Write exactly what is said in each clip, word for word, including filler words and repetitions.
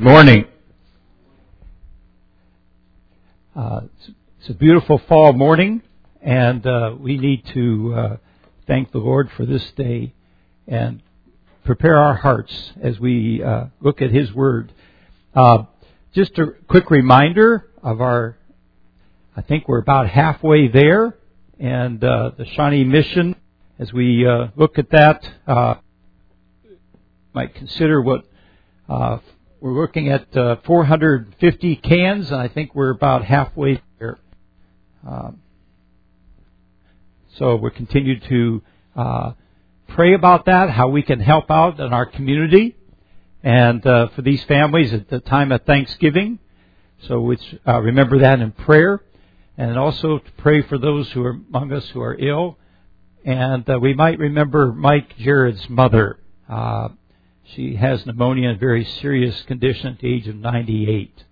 Morning. Uh, it's, it's a beautiful fall morning, and uh, we need to uh, thank the Lord for this day and prepare our hearts as we uh, look at His Word. Uh, just a quick reminder of our, I think we're about halfway there, and uh, the Shawnee Mission, as we uh, look at that, uh, might consider what uh, we're looking at uh, four hundred fifty cans, and I think we're about halfway there. Um, so we'll continue to uh, pray about that, how we can help out in our community, and uh, for these families at the time of Thanksgiving. So we uh, remember that in prayer, and also to pray for those who are among us who are ill. And uh, we might remember Mike Jared's mother. Uh, She has pneumonia in a very serious condition at the age of ninety-eight.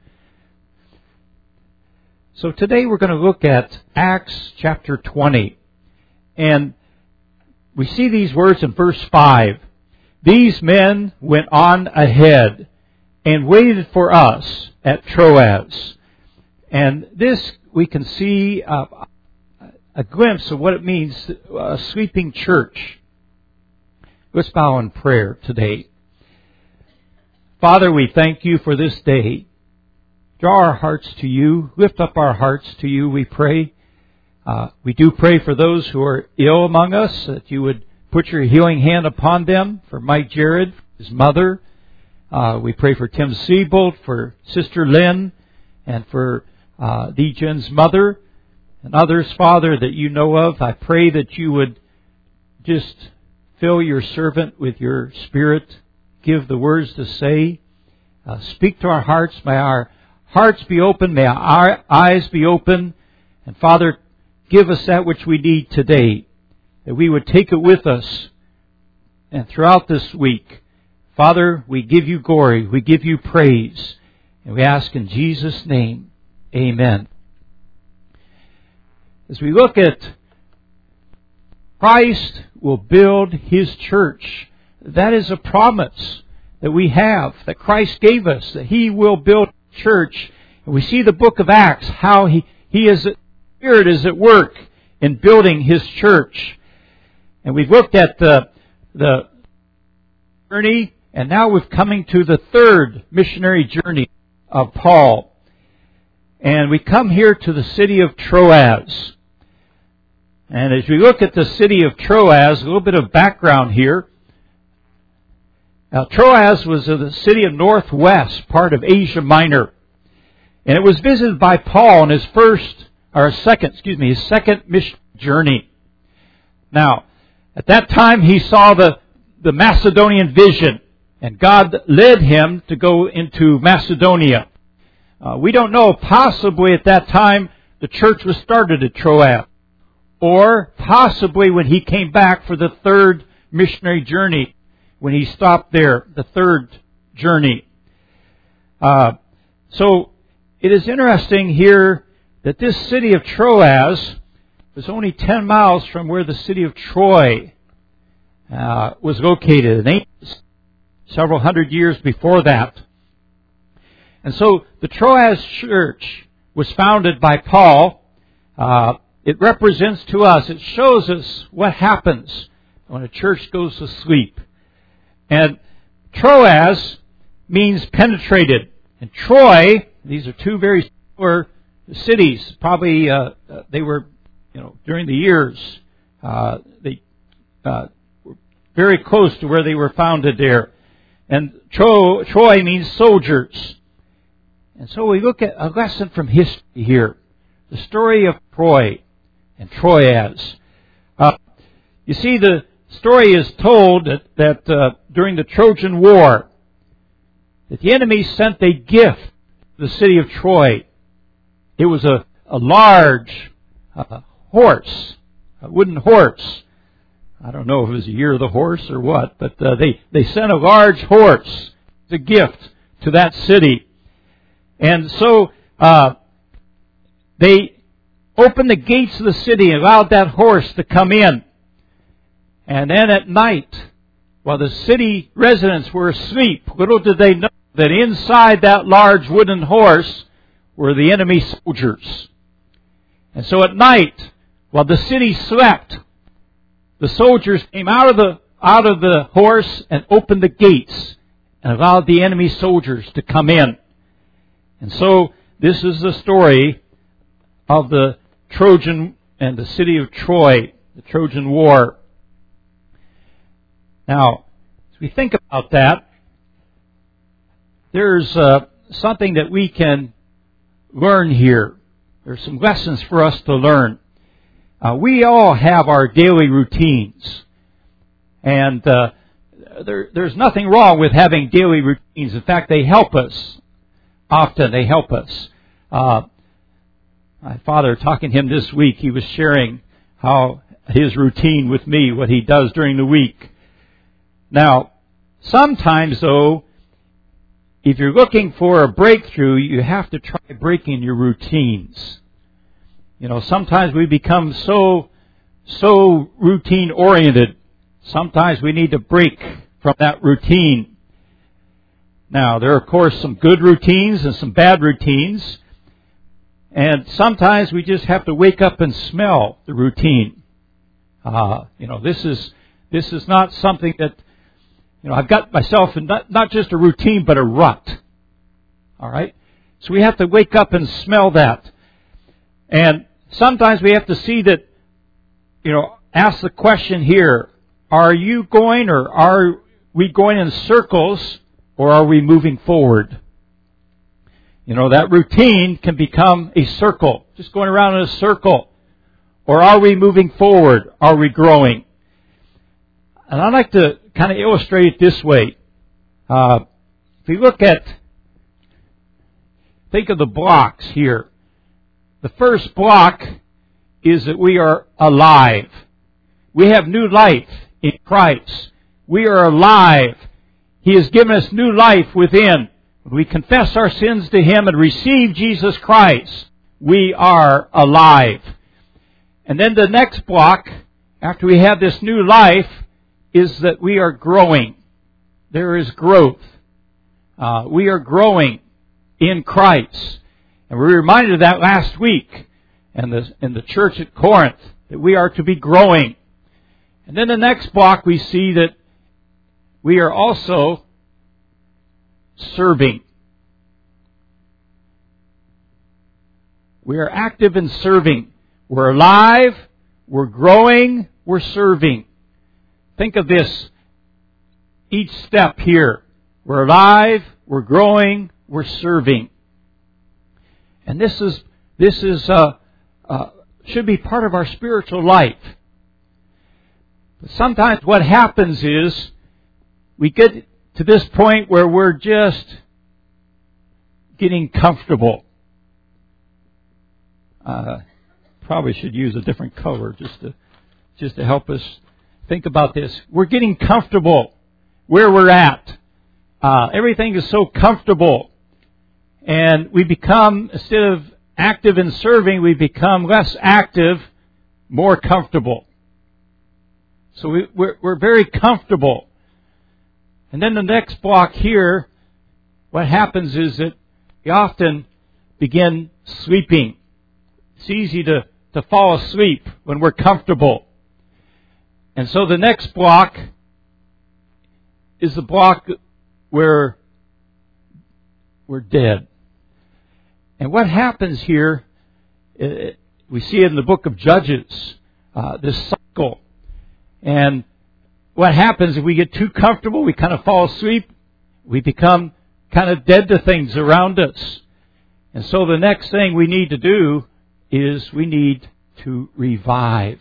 So today we're going to look at Acts chapter twenty. And we see these words in verse five. These men went on ahead and waited for us at Troas. And this we can see uh, a glimpse of what it means, a sleeping church. Let's bow in prayer today. Father, we thank You for this day. Draw our hearts to You. Lift up our hearts to You, we pray. Uh, we do pray for those who are ill among us, that You would put Your healing hand upon them. For Mike Jared, his mother. Uh, we pray for Tim Siebold, for Sister Lynn, and for uh, Dee Jen's mother, and others, Father, that You know of. I pray that You would just fill Your servant with Your Spirit. Give the words to say. Uh, speak to our hearts. May our hearts be open. May our eyes be open. And Father, give us that which we need today, that we would take it with us. And throughout this week, Father, we give You glory. We give You praise. And we ask in Jesus' name, amen. As we look at Christ will build His church. That is a promise that we have, that Christ gave us, that He will build a church. And we see the book of Acts, how He, he is, Spirit is at work in building His church. And we've looked at the, the journey, and now we're coming to the third missionary journey of Paul. And we come here to the city of Troas. And as we look at the city of Troas, a little bit of background here. Now, Troas was the city of northwest part of Asia Minor. And it was visited by Paul in his first, or second, excuse me, his second mission journey. Now, at that time he saw the, the Macedonian vision, and God led him to go into Macedonia. Uh, we don't know, possibly at that time the church was started at Troas. Or possibly when he came back for the third missionary journey, when he stopped there, the third journey. Uh, so it is interesting here that this city of Troas was only ten miles from where the city of Troy uh, was located, and several hundred years before that. And so the Troas church was founded by Paul. Uh, it represents to us, it shows us what happens when a church goes to sleep. And Troas means penetrated. And Troy, these are two very similar cities. Probably uh, they were, you know, during the years, uh, they uh, were very close to where they were founded there. And Tro, Troy means soldiers. And so we look at a lesson from history here. The story of Troy and Troas. Uh, you see, the story is told that, that uh, during the Trojan War, that the enemy sent a gift to the city of Troy. It was a, a large uh, horse, a wooden horse. I don't know if it was a year of the horse or what, but uh, they, they sent a large horse as a gift to that city. And so uh, they opened the gates of the city and allowed that horse to come in. And then at night, while the city residents were asleep, little did they know that inside that large wooden horse were the enemy soldiers. And so at night, while the city slept, the soldiers came out of the out of the horse and opened the gates and allowed the enemy soldiers to come in. And so this is the story of the Trojan and the city of Troy, the Trojan War. Now, as we think about that, there's uh, something that we can learn here. There's some lessons for us to learn. Uh, we all have our daily routines. And uh, there, there's nothing wrong with having daily routines. In fact, they help us. Often they help us. Uh, my father, talking to him this week, he was sharing how his routine with me, what he does during the week. Now, sometimes, though, if you're looking for a breakthrough, you have to try breaking your routines. You know, sometimes we become so, so routine-oriented. Sometimes we need to break from that routine. Now, there are, of course, some good routines and some bad routines. And sometimes we just have to wake up and smell the routine. Uh, you know, this is this is not something that, you know, I've got myself in not, not just a routine, but a rut. All right? So we have to wake up and smell that. And sometimes we have to see that, you know, ask the question here, are you going or are we going in circles or are we moving forward? You know, that routine can become a circle, just going around in a circle. Or are we moving forward? Are we growing? And I'd like to kind of illustrate it this way. Uh, if you look at, think of the blocks here. The first block is that we are alive. We have new life in Christ. We are alive. He has given us new life within. When we confess our sins to Him and receive Jesus Christ, we are alive. And then the next block, after we have this new life, is that we are growing. There is growth. Uh, we are growing in Christ. And we were reminded of that last week in the, in the church at Corinth, that we are to be growing. And then the next block we see that we are also serving. We are active in serving. We're alive, we're growing, we're serving. Think of this, each step here. We're alive, we're growing, we're serving. And this is this is uh, uh, should be part of our spiritual life. But sometimes what happens is we get to this point where we're just getting comfortable. Uh, probably should use a different color just to just to help us think about this. We're getting comfortable where we're at. Uh, everything is so comfortable. And we become, instead of active in serving, we become less active, more comfortable. So we, we're, we're very comfortable. And then the next block here, what happens is that we often begin sleeping. It's easy to, to fall asleep when we're comfortable. And so the next block is the block where we're dead. And what happens here, uh, we see it in the book of Judges, uh, this cycle. And what happens if we get too comfortable, we kind of fall asleep, we become kind of dead to things around us. And so the next thing we need to do is we need to revive.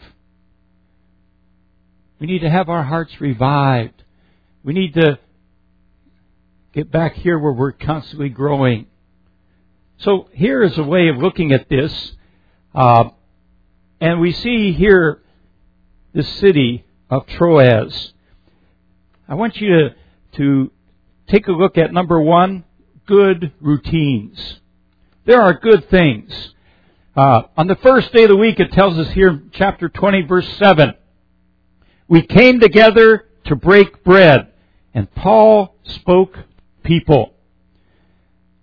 We need to have our hearts revived. We need to get back here where we're constantly growing. So here is a way of looking at this. Uh, and we see here the city of Troas. I want you to, to take a look at number one, good routines. There are good things. Uh, on the first day of the week, it tells us here, chapter twenty, verse seven, we came together to break bread, and Paul spoke to people.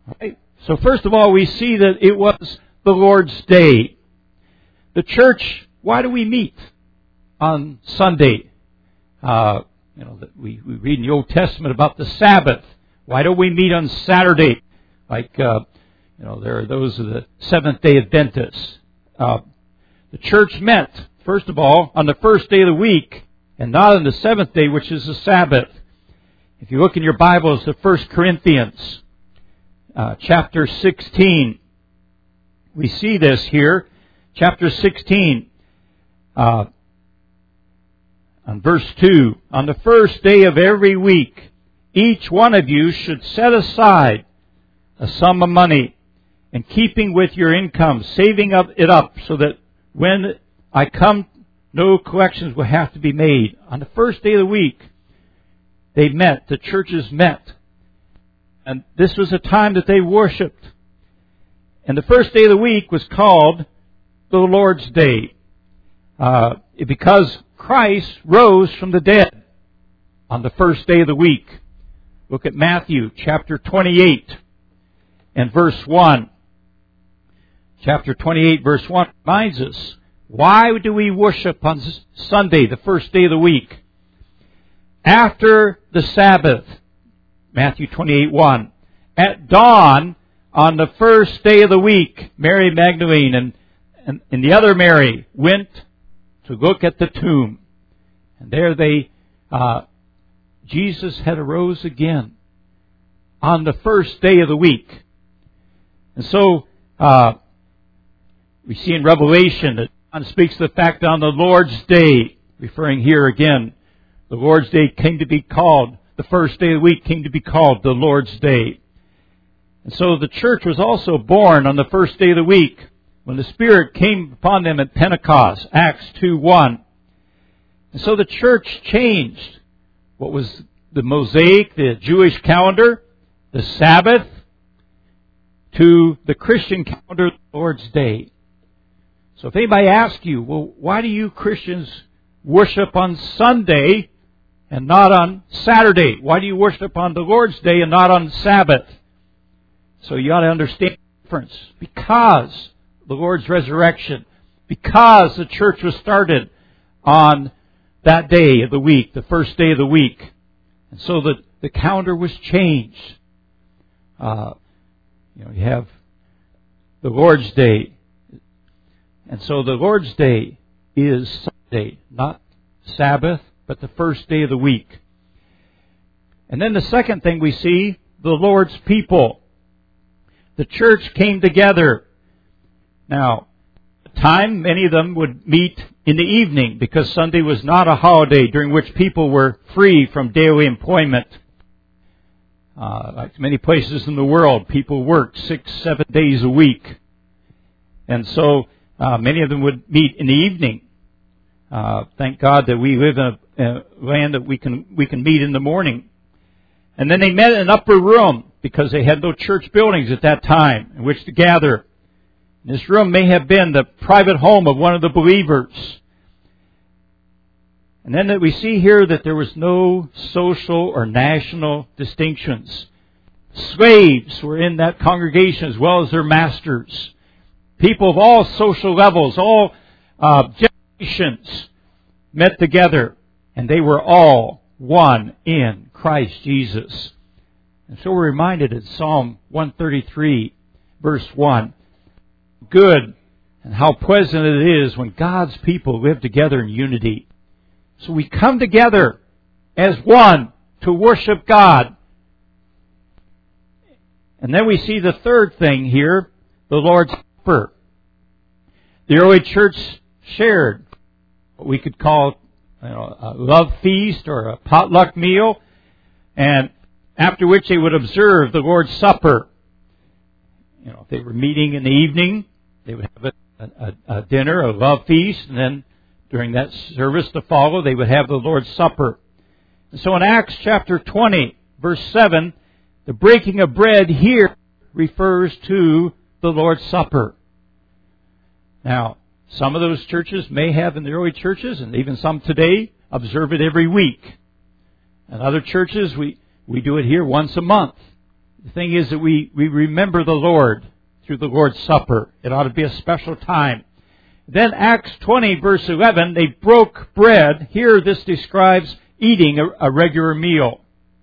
Right? So first of all, we see that it was the Lord's Day. The church, why do we meet on Sunday? Uh, you know, we, we read in the Old Testament about the Sabbath. Why don't we meet on Saturday? Like, uh, you know, there are those of the Seventh-day Adventists. Uh, the church met, first of all, on the first day of the week, and not on the seventh day, which is the Sabbath. If you look in your Bibles to First Corinthians, uh, chapter sixteen, we see this here. Chapter sixteen, uh, on verse two, on the first day of every week, each one of you should set aside a sum of money, in keeping with your income, saving up it up, so that when I come, no collections will have to be made. On the first day of the week, they met, the churches met. And this was a time that they worshipped. And the first day of the week was called the Lord's Day. Uh, because Christ rose from the dead on the first day of the week. Look at Matthew chapter twenty-eight and verse one. Chapter twenty-eight verse one reminds us, why do we worship on Sunday, the first day of the week? After the Sabbath, Matthew twenty-eight one, at dawn on the first day of the week, Mary Magdalene and, and, and the other Mary went to look at the tomb. And there they, uh, Jesus had arose again on the first day of the week. And so, uh, we see in Revelation that John speaks of the fact on the Lord's Day, referring here again, the Lord's Day came to be called, the first day of the week came to be called the Lord's Day. And so the church was also born on the first day of the week, when the Spirit came upon them at Pentecost, Acts two one. And so the church changed what was the Mosaic, the Jewish calendar, the Sabbath, to the Christian calendar, the Lord's Day. So if anybody asks you, well, why do you Christians worship on Sunday and not on Saturday? Why do you worship on the Lord's Day and not on Sabbath? So you ought to understand the difference. Because the Lord's resurrection, because the church was started on that day of the week, the first day of the week. And so the, the calendar was changed. Uh, you know, you have the Lord's Day. And so the Lord's Day is Sunday, not Sabbath, but the first day of the week. And then the second thing we see, the Lord's people. The church came together. Now, at the time, many of them would meet in the evening because Sunday was not a holiday during which people were free from daily employment. Uh, like many places in the world, people worked six, seven days a week. And so uh, many of them would meet in the evening. Uh, thank God that we live in a, a land that we can we can meet in the morning. And then they met in an upper room because they had no church buildings at that time in which to gather. This room may have been the private home of one of the believers. And then that we see here that there was no social or national distinctions. Slaves were in that congregation as well as their masters. People of all social levels, all uh, generations met together. And they were all one in Christ Jesus. And so we're reminded in Psalm one thirty-three, verse one, good and how pleasant it is when God's people live together in unity. So we come together as one to worship God. And then we see the third thing here, the Lord's Supper. The early church shared what we could call, you know, a love feast or a potluck meal, and after which they would observe the Lord's Supper. You know, if they were meeting in the evening, they would have a, a, a dinner, a love feast, and then during that service to follow, they would have the Lord's Supper. And so in Acts chapter twenty, verse seven, the breaking of bread here refers to the Lord's Supper. Now, some of those churches may have in the early churches, and even some today, observe it every week. And other churches, we, we do it here once a month. The thing is that we, we remember the Lord through the Lord's Supper. It ought to be a special time. Then Acts twenty, verse eleven, they broke bread. Here this describes eating a, a regular meal.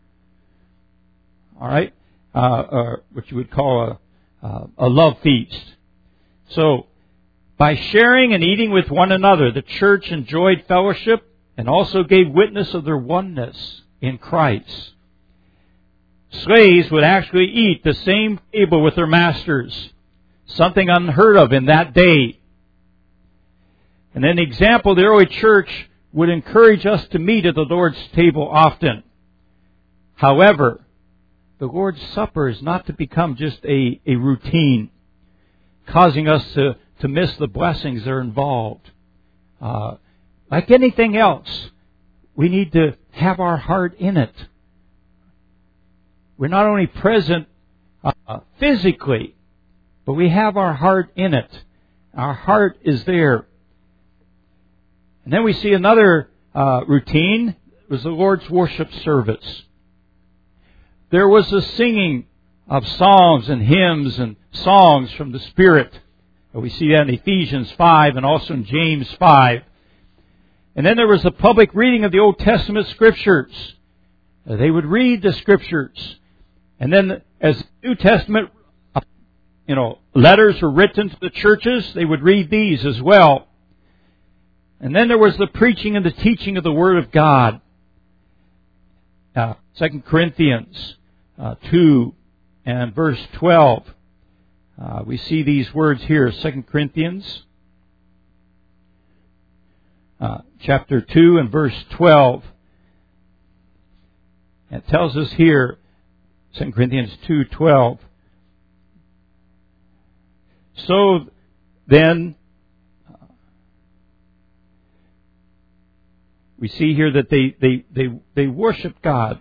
All right? Uh, or what you would call a, uh, a love feast. So, by sharing and eating with one another, the church enjoyed fellowship and also gave witness of their oneness in Christ. Slaves would actually eat the same table with their masters, something unheard of in that day. And an example, the early church would encourage us to meet at the Lord's table often. However, the Lord's Supper is not to become just a, a routine, causing us to, to miss the blessings that are involved. Uh, like anything else, we need to have our heart in it. We're not only present uh, physically, but we have our heart in it. Our heart is there. And then we see another uh, routine. It was the Lord's worship service. There was a singing of psalms and hymns and songs from the Spirit. We see that in Ephesians five and also in James five. And then there was a public reading of the Old Testament Scriptures. They would read the Scriptures. And then as the New Testament, you know, letters were written to the churches, they would read these as well. And then there was the preaching and the teaching of the Word of God. Uh, Second Corinthians uh, two and verse twelve. Uh, we see these words here, Second Corinthians uh, chapter two and verse twelve. It tells us here, Second Corinthians two twelve. So then, uh, we see here that they they they they worship God.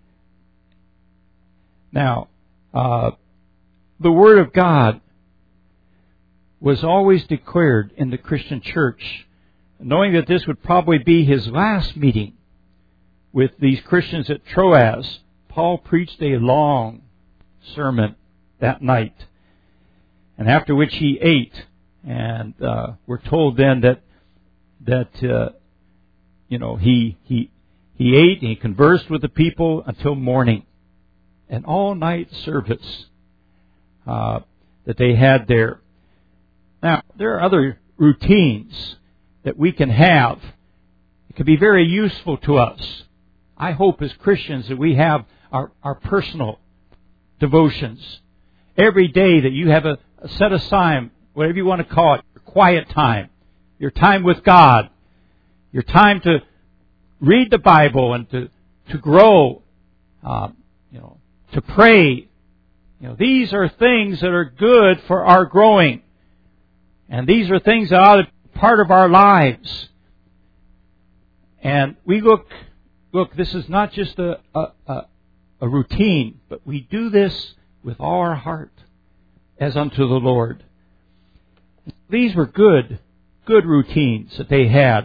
Now, uh, the Word of God was always declared in the Christian church, knowing that this would probably be his last meeting with these Christians at Troas. Paul preached a long sermon that night, and after which he ate. And uh, we're told then that that uh, you know he he he ate and he conversed with the people until morning, an all night service uh, that they had there. Now there are other routines that we can have. It can be very useful to us. I hope as Christians that we have our, our personal devotions. Every day that you have a, a set aside, whatever you want to call it, your quiet time, your time with God, your time to read the Bible and to, to grow, um, you know, to pray. You know, these are things that are good for our growing. And these are things that ought to be part of our lives. And we look, look, this is not just a, a, a, a routine, but we do this with all our heart as unto the Lord. These were good, good routines that they had.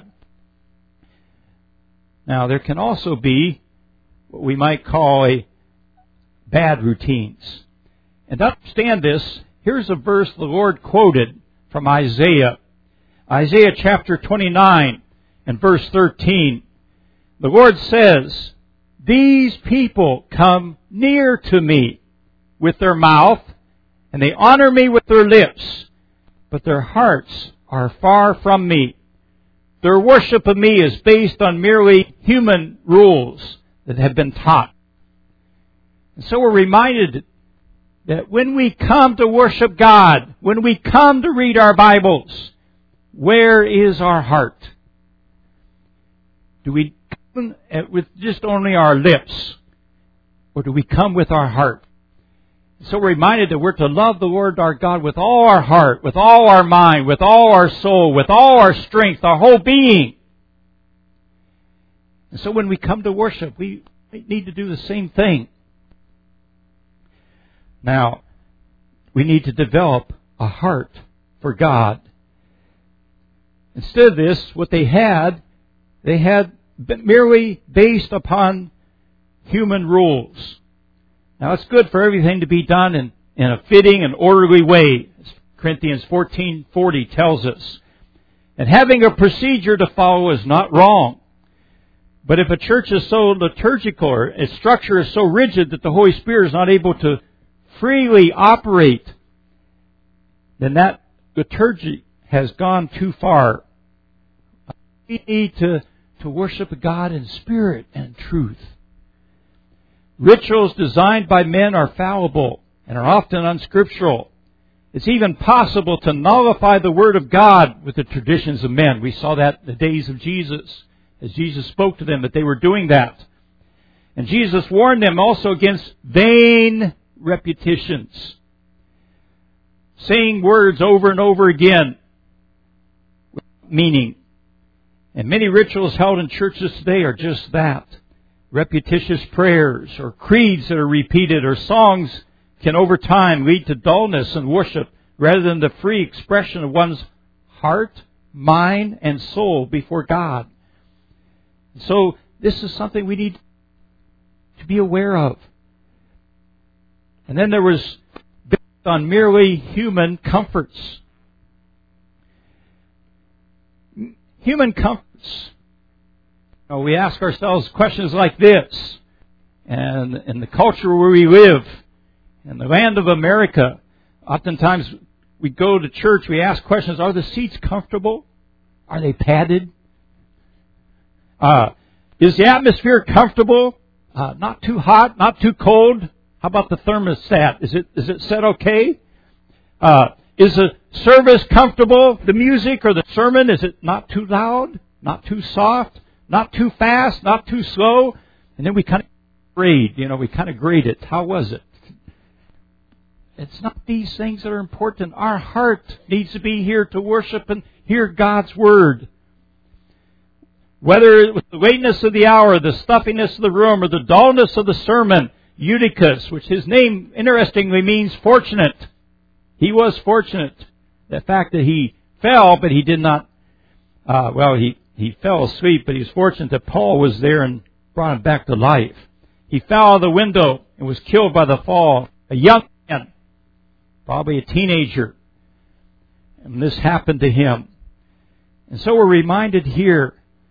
Now, there can also be what we might call a bad routines. And to understand this, here's a verse the Lord quoted from Isaiah. Isaiah chapter twenty-nine and verse thirteen. The Lord says, "These people come near to me with their mouth, and they honor me with their lips, but their hearts are far from me. Their worship of me is based on merely human rules that have been taught." And so we're reminded that when we come to worship God, when we come to read our Bibles, where is our heart? Do we come with just only our lips, or do we come with our heart? So we're reminded that we're to love the Lord our God with all our heart, with all our mind, with all our soul, with all our strength, our whole being. And so when we come to worship, we need to do the same thing. Now, we need to develop a heart for God. Instead of this, what they had, they had merely based upon human rules. Now it's good for everything to be done in, in a fitting and orderly way, as Corinthians fourteen forty tells us. And having a procedure to follow is not wrong. But if a church is so liturgical, or its structure is so rigid that the Holy Spirit is not able to freely operate, then that liturgy has gone too far. We need to, to worship God in spirit and truth. Rituals designed by men are fallible and are often unscriptural. It's even possible to nullify the Word of God with the traditions of men. We saw that in the days of Jesus, as Jesus spoke to them, that they were doing that. And Jesus warned them also against vain repetitions, saying words over and over again without meaning. And many rituals held in churches today are just that. Repetitious prayers or creeds that are repeated or songs can over time lead to dullness in worship rather than the free expression of one's heart, mind, and soul before God. So this is something we need to be aware of. And then there was based on merely human comforts. Human comforts. You know, we ask ourselves questions like this. And in the culture where we live, in the land of America, oftentimes we go to church, we ask questions, are the seats comfortable? Are they padded? Uh, is the atmosphere comfortable? Uh, not too hot, not too cold? How about the thermostat? Is it is it set okay? Uh, is the service comfortable? The music or the sermon, is it not too loud? Not too soft? Not too fast? Not too slow? And then we kind of grade, you know, we kind of grade it. How was it? It's not these things that are important. Our heart needs to be here to worship and hear God's Word. Whether it was the lateness of the hour, the stuffiness of the room, or the dullness of the sermon, Eutychus, which his name interestingly means fortunate. He was fortunate. The fact that he fell, but he did not, uh, well, he, he fell asleep, but he was fortunate that Paul was there and brought him back to life. He fell out of the window and was killed by the fall. A young man, probably a teenager. And this happened to him. And so we're reminded here,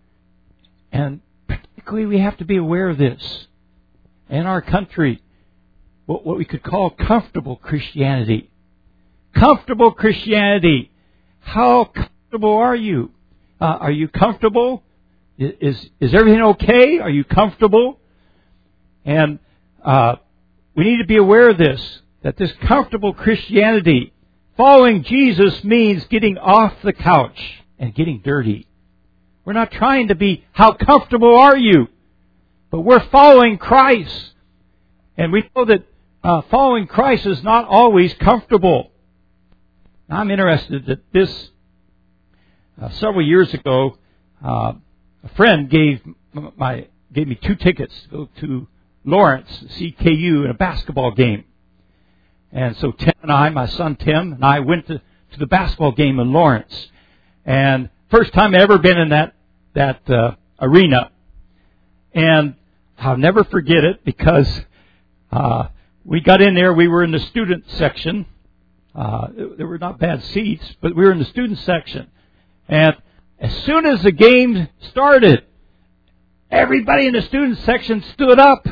and particularly we have to be aware of this. In our country, what, what we could call comfortable Christianity. Comfortable Christianity. How comfortable are you? Uh, are you comfortable? Is, is everything okay? Are you comfortable? And uh, we need to be aware of this, that this comfortable Christianity, following Jesus, means getting off the couch and getting dirty. We're not trying to be, how comfortable are you? But we're following Christ. And we know that uh, following Christ is not always comfortable. Now, I'm interested that this, uh, several years ago, uh, a friend gave my gave me two tickets to go to Lawrence, C K U, in a basketball game. And so Tim and I, my son Tim, and I went to, to the basketball game in Lawrence. And first time I'd ever been in that, that uh, arena. And I'll never forget it because uh, we got in there, we were in the student section. Uh, there were not bad seats, but we were in the student section. And as soon as the game started, everybody in the student section stood up.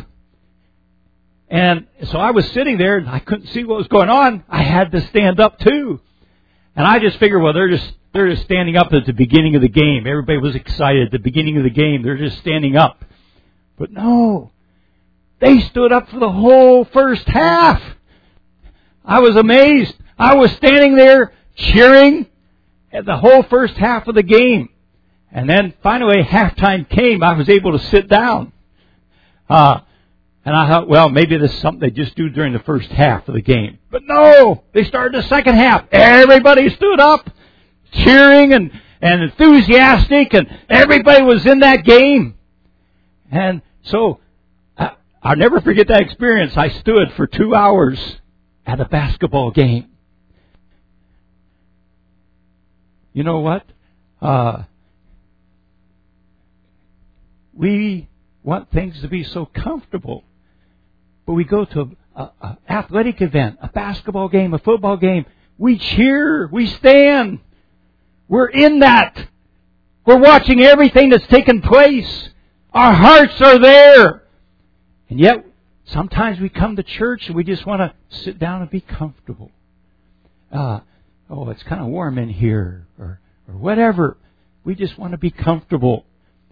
And so I was sitting there and I couldn't see what was going on. I had to stand up too. And I just figured, well, they're just they're just standing up at the beginning of the game. Everybody was excited at the beginning of the game. They're just standing up. But no, they stood up for the whole first half. I was amazed. I was standing there cheering at the whole first half of the game. And then finally halftime came. I was able to sit down. Uh, and I thought, well, maybe this is something they just do during the first half of the game. But no, they started the second half. Everybody stood up, cheering and, and enthusiastic, and everybody was in that game. And so I, I'll never forget that experience. I stood for two hours at a basketball game. You know what? Uh, we want things to be so comfortable. But we go to a, a athletic event, a basketball game, a football game, we cheer, we stand. We're in that. We're watching everything that's taken place. Our hearts are there. And yet, sometimes we come to church and we just want to sit down and be comfortable. Uh, oh, it's kind of warm in here, or, or whatever. We just want to be comfortable.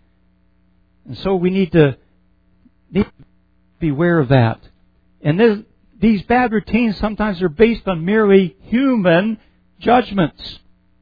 And so we need to, need to be aware of that. And this, these bad routines sometimes are based on merely human judgments.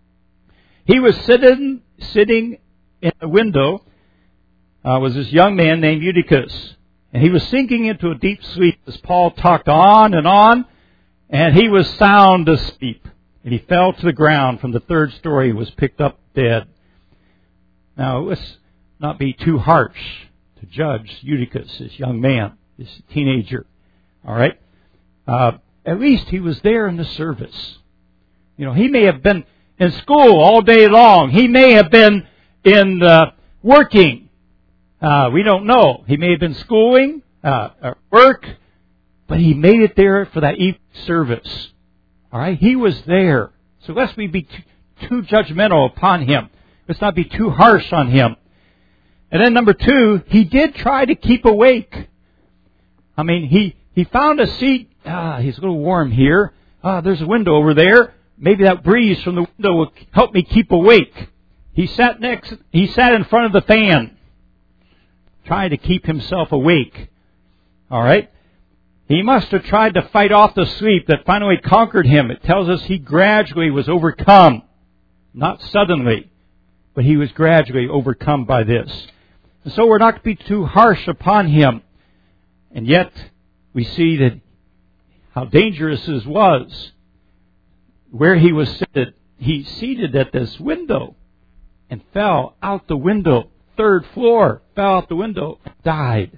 He was sitting sitting in the window, uh, was this young man named Eutychus. And he was sinking into a deep sleep as Paul talked on and on, and he was sound asleep. And he fell to the ground from the third story and was picked up dead. Now, let's not be too harsh to judge Eutychus, this young man, this teenager. All right? Uh, at least he was there in the service. You know, he may have been in school all day long. He may have been in uh, working. Uh, we don't know. He may have been schooling, uh, or work, but he made it there for that evening service. All right? He was there. So lest we be too, too judgmental upon him. Let's not be too harsh on him. And then number two, he did try to keep awake. I mean, he, he found a seat. Ah, he's a little warm here. Ah, there's a window over there. Maybe that breeze from the window will help me keep awake. He sat next, he sat in front of the fan, trying to keep himself awake. All right? He must have tried to fight off the sleep that finally conquered him. It tells us he gradually was overcome. Not suddenly, but he was gradually overcome by this. And so we're not to be too harsh upon him. And yet, we see that how dangerous this was. Where he was seated, he seated at this window and fell out the window. Third floor, fell out the window, died.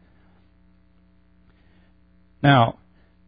Now,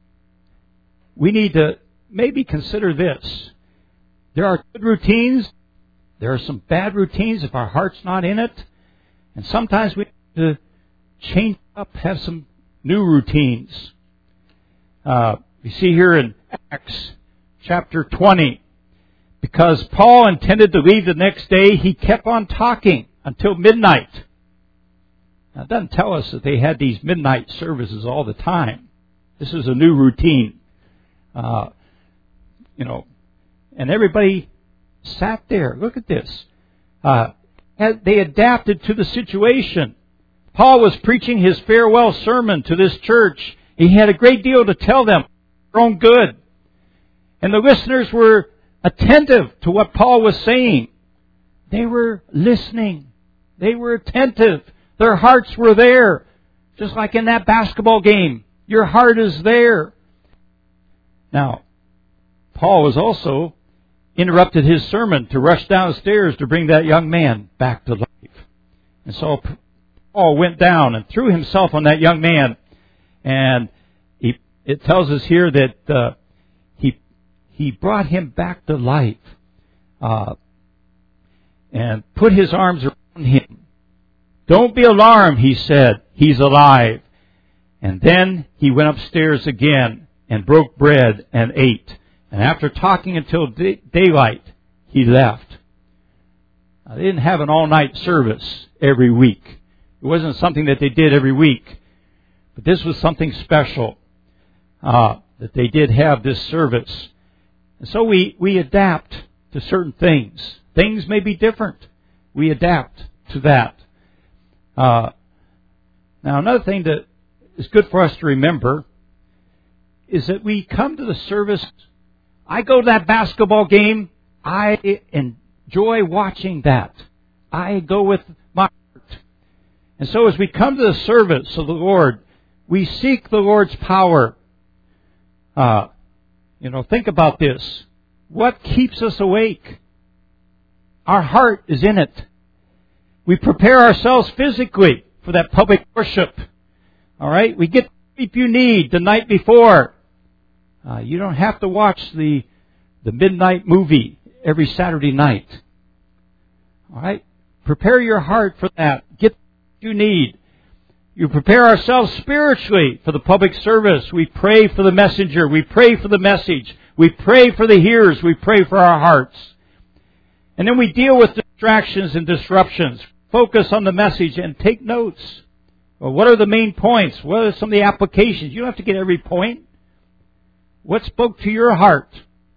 we need to maybe consider this. There are good routines. There are some bad routines if our heart's not in it. And sometimes we need to change up, have some new routines. Uh, we see here in Acts chapter twenty, because Paul intended to leave the next day, he kept on talking until midnight. Now, it doesn't tell us that they had these midnight services all the time. This is a new routine. Uh, you know, and everybody sat there. Look at this. Uh, they adapted to the situation. Paul was preaching his farewell sermon to this church. He had a great deal to tell them for their own good. And the listeners were attentive to what Paul was saying. They were listening. They were attentive. Their hearts were there. Just like in that basketball game. Your heart is there. Now, Paul was also interrupted his sermon to rush downstairs to bring that young man back to life. And so Paul went down and threw himself on that young man. And he, it tells us here that uh, he he brought him back to life. Uh, and put his arms around him. Don't be alarmed, he said. He's alive. And then he went upstairs again and broke bread and ate. And after talking until day- daylight, he left. Now, they didn't have an all-night service every week. It wasn't something that they did every week. But this was something special, uh, that they did have this service. And so we, we adapt to certain things. Things may be different. We adapt to that. Uh, now, another thing that is good for us to remember is that we come to the service. I go to that basketball game. I enjoy watching that. I go with my heart. And so as we come to the service of the Lord, we seek the Lord's power. Uh, you know, think about this. What keeps us awake? Our heart is in it. We prepare ourselves physically for that public worship. All right? We get the sleep you need the night before. Uh, you don't have to watch the the midnight movie every Saturday night. All right? Prepare your heart for that. Get what you need. You prepare ourselves spiritually for the public service. We pray for the messenger. We pray for the message. We pray for the hearers. We pray for our hearts. And then we deal with distractions and disruptions. Focus on the message and take notes. Well, what are the main points? What are some of the applications? You don't have to get every point. What spoke to your heart?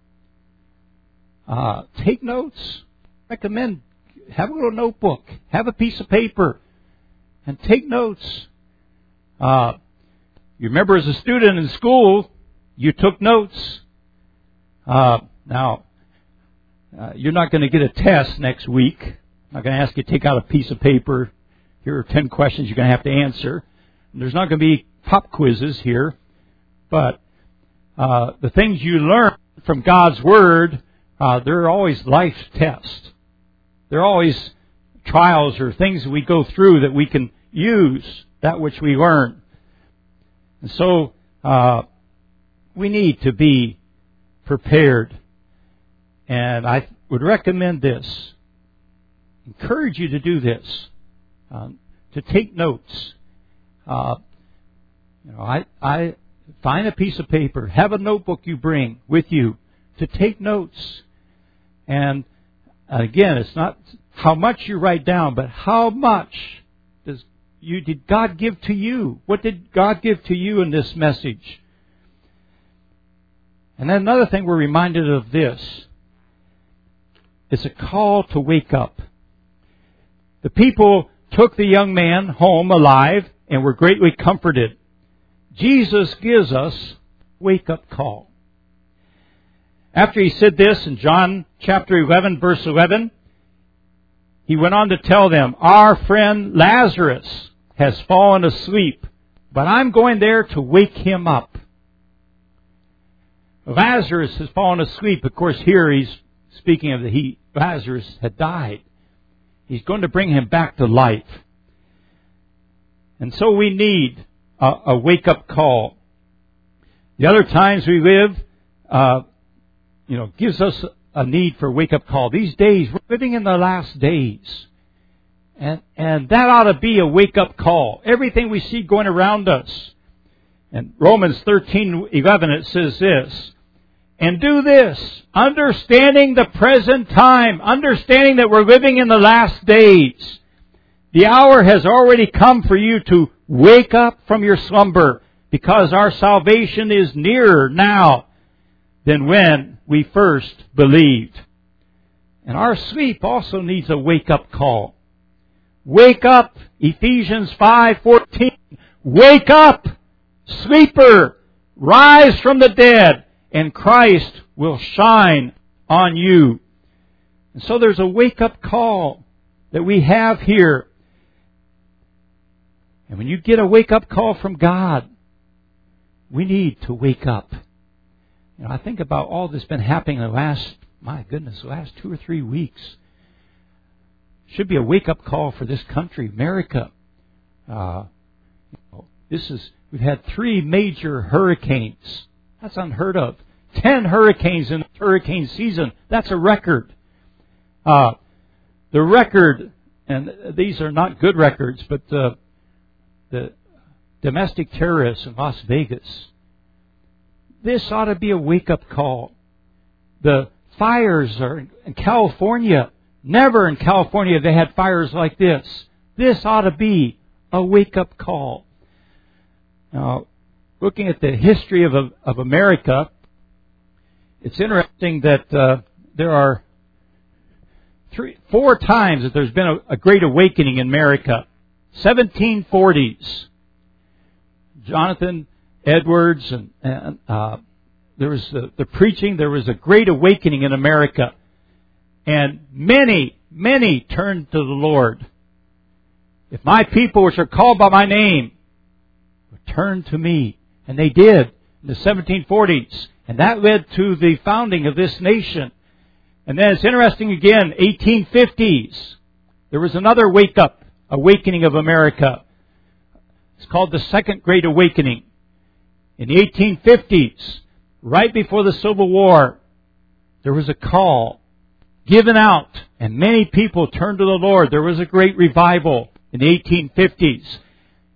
Uh, take notes. Recommend, have a little notebook. Have a piece of paper. And take notes. Uh, you remember as a student in school, you took notes. Uh, now, uh, you're not going to get a test next week. I'm not going to ask you to take out a piece of paper. Here are ten questions you're going to have to answer. And there's not going to be pop quizzes here. But uh, the things you learn from God's Word, uh, they're always life tests. They're always trials or things that we go through that we can use that which we learn. And so uh, we need to be prepared. And I would recommend this. Encourage you to do this. Um, to take notes. Uh, you know, I, I find a piece of paper. Have a notebook you bring with you to take notes. And again, it's not how much you write down, but how much does you did God give to you? What did God give to you in this message? And then another thing we're reminded of this. It's a call to wake up. The people took the young man home alive and were greatly comforted. Jesus gives us wake-up call. After he said this in John chapter eleven, verse eleven, he went on to tell them, our friend Lazarus has fallen asleep, but I'm going there to wake him up. Lazarus has fallen asleep. Of course, here he's speaking of that he Lazarus had died. He's going to bring him back to life. And so we need a, a wake-up call. The other times we live, uh, you know, gives us a need for a wake-up call. These days, we're living in the last days. And, and that ought to be a wake-up call. Everything we see going around us. In Romans thirteen eleven, it says this, and do this, understanding the present time, understanding that we're living in the last days. The hour has already come for you to wake up from your slumber, because our salvation is nearer now than when we first believed. And our sleep also needs a wake-up call. Wake up, Ephesians five fourteen. Wake up, sleeper, rise from the dead, and Christ will shine on you. And so there's a wake-up call that we have here. And when you get a wake-up call from God, we need to wake up. You know, I think about all that's been happening in the last, my goodness, the last two or three weeks. Should be a wake-up call for this country, America. Uh, you know, this is we've had three major hurricanes. That's unheard of. Ten hurricanes in the hurricane season. That's a record. Uh, the record, and these are not good records, but uh, the domestic terrorists in Las Vegas. This ought to be a wake-up call. The fires are in California. Never in California have they had fires like this. This ought to be a wake-up call. Now, looking at the history of, of America, it's interesting that uh, there are three, four times that there's been a, a great awakening in America. seventeen forties. Jonathan Edwards and, and uh, there was the, the preaching. There was a great awakening in America, and many, many turned to the Lord. If my people, which are called by my name, would turn to me, and they did in the seventeen forties, and that led to the founding of this nation. And then it's interesting again, eighteen fifties, there was another wake up, awakening of America. It's called the Second Great Awakening. In the eighteen fifties, right before the Civil War, there was a call given out, and many people turned to the Lord. There was a great revival in the eighteen fifties.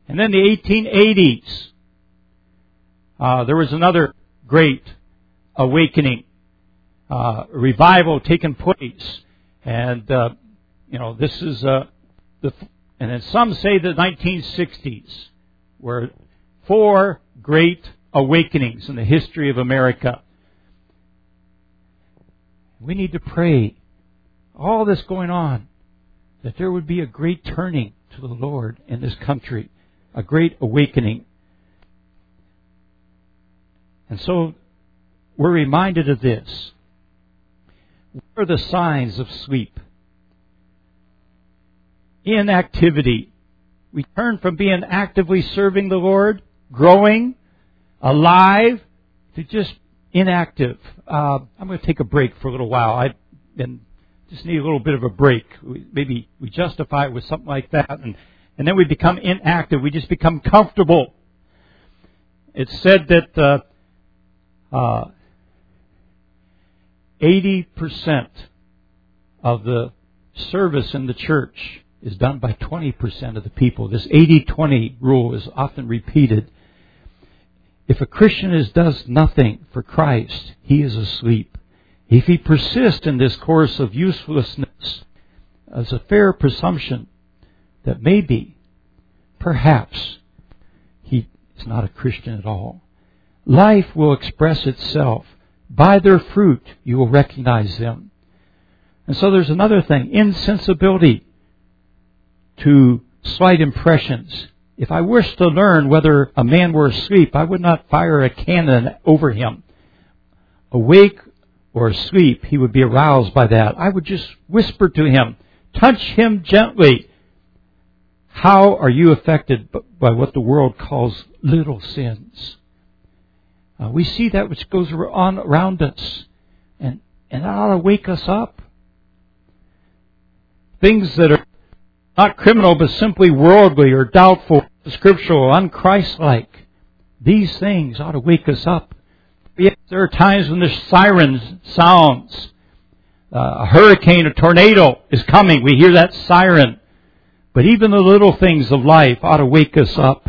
And then the eighteen eighties, uh, there was another great awakening, uh, revival taking place. And, uh, you know, this is, uh, the, and then some say the nineteen sixties were four great awakenings in the history of America. We need to pray, all this going on, that there would be a great turning to the Lord in this country, a great awakening. And so we're reminded of this. What are the signs of sleep? Inactivity. We turn from being actively serving the Lord, growing, alive, to just inactive. Uh, I'm going to take a break for a little while. I've been just need a little bit of a break. Maybe we justify it with something like that, and, and then we become inactive. We just become comfortable. It's said that uh, uh, eighty percent of the service in the church is done by twenty percent of the people. This eighty twenty rule is often repeated. If a Christian is, does nothing for Christ, he is asleep. If he persists in this course of uselessness, there's a fair presumption that maybe, perhaps, he is not a Christian at all. Life will express itself. By their fruit, you will recognize them. And so there's another thing, insensibility to slight impressions. If I wished to learn whether a man were asleep, I would not fire a cannon over him. Awake or asleep, he would be aroused by that. I would just whisper to him, touch him gently. How are you affected by what the world calls little sins? Uh, we see that which goes on around us, and, and that ought to wake us up. Things that are not criminal, but simply worldly or doubtful, scriptural, unchristlike. These things ought to wake us up. Yes, there are times when the siren sounds. Uh, a hurricane, a tornado is coming. We hear that siren. But even the little things of life ought to wake us up.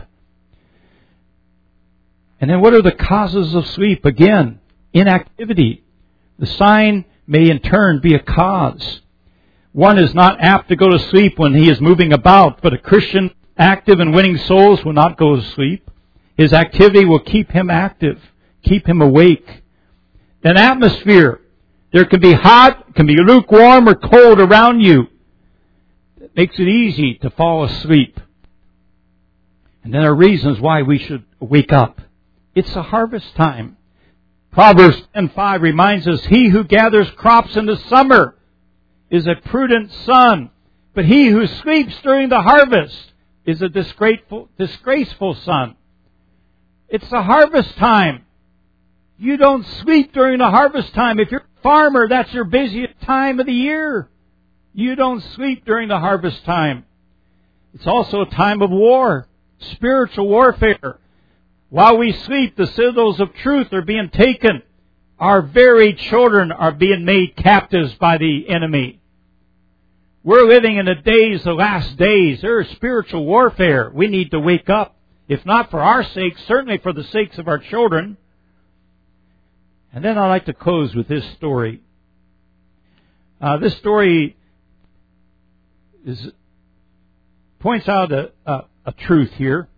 And then what are the causes of sleep? Again, inactivity. The sign may in turn be a cause. One is not apt to go to sleep when he is moving about, but a Christian active and winning souls will not go to sleep. His activity will keep him active, keep him awake. An atmosphere. There can be hot, can be lukewarm or cold around you. It makes it easy to fall asleep. And then there are reasons why we should wake up. It's a harvest time. Proverbs ten five reminds us, he who gathers crops in the summer is a prudent son, but he who sleeps during the harvest is a disgraceful, disgraceful son. It's the harvest time. You don't sleep during the harvest time. If you're a farmer, that's your busiest time of the year. You don't sleep during the harvest time. It's also a time of war, spiritual warfare. While we sleep, the citadels of truth are being taken. Our very children are being made captives by the enemy. We're living in the days, the last days. There is spiritual warfare. We need to wake up. If not for our sake, certainly for the sakes of our children. And then I'd like to close with this story. Uh, this story is points out a, a, a truth here.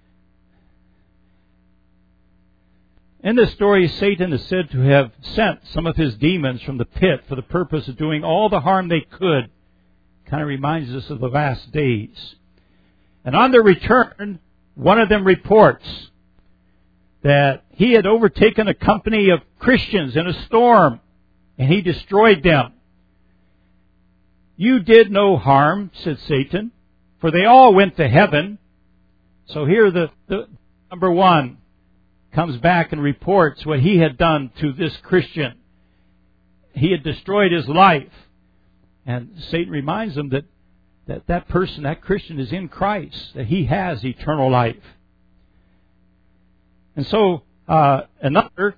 In this story, Satan is said to have sent some of his demons from the pit for the purpose of doing all the harm they could. Kind of reminds us of the last days. And on their return, one of them reports that he had overtaken a company of Christians in a storm, and he destroyed them. You did no harm, said Satan, for they all went to heaven. So here the, the number one comes back and reports what he had done to this Christian. He had destroyed his life. And Satan reminds them that that, that person, that Christian is in Christ, that he has eternal life. And so uh, another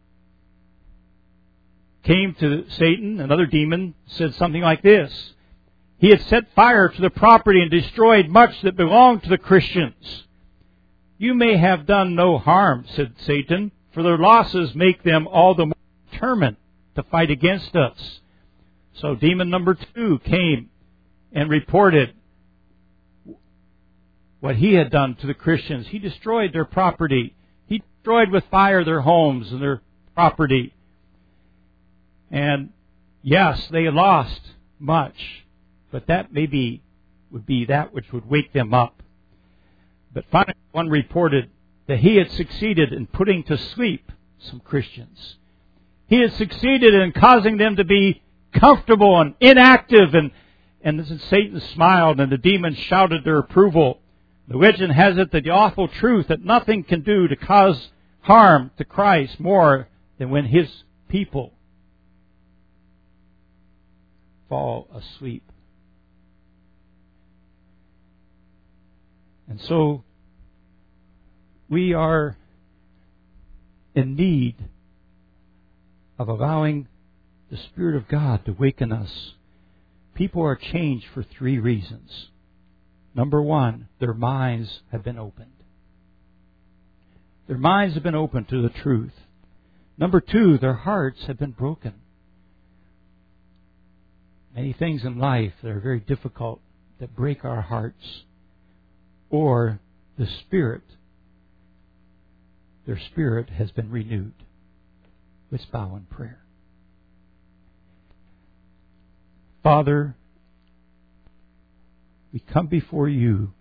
came to Satan, another demon, said something like this. He had set fire to the property and destroyed much that belonged to the Christians. You may have done no harm, said Satan, for their losses make them all the more determined to fight against us. So demon number two came and reported what he had done to the Christians. He destroyed their property. He destroyed with fire their homes and their property. And yes, they lost much, but that maybe would be that which would wake them up. But finally, one reported that he had succeeded in putting to sleep some Christians. He had succeeded in causing them to be comfortable and inactive. And, and Satan smiled and the demons shouted their approval. The legend has it that the awful truth that nothing can do to cause harm to Christ more than when His people fall asleep. And so we are in need of allowing the Spirit of God to waken us. People are changed for three reasons. Number one, their minds have been opened. Their minds have been opened to the truth. Number two, their hearts have been broken. Many things in life that are very difficult that break our hearts. Or the Spirit, their spirit has been renewed. Let's bow in prayer. Father, we come before You.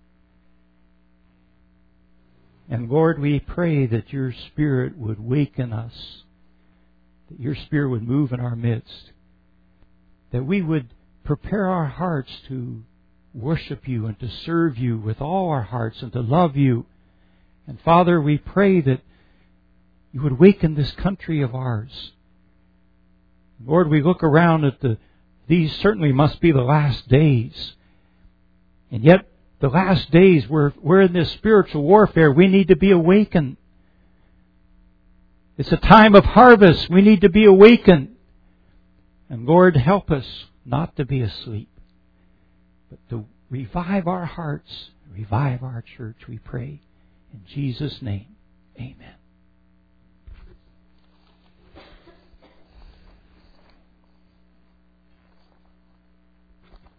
And Lord, we pray that Your Spirit would waken us, that Your Spirit would move in our midst, that we would prepare our hearts to worship You and to serve You with all our hearts and to love You. And Father, we pray that You would waken this country of ours. Lord, we look around at the, these certainly must be the last days. And yet, the last days, we're, we're in this spiritual warfare. We need to be awakened. It's a time of harvest. We need to be awakened. And Lord, help us not to be asleep, but to revive our hearts, revive our church, we pray. In Jesus' name, amen.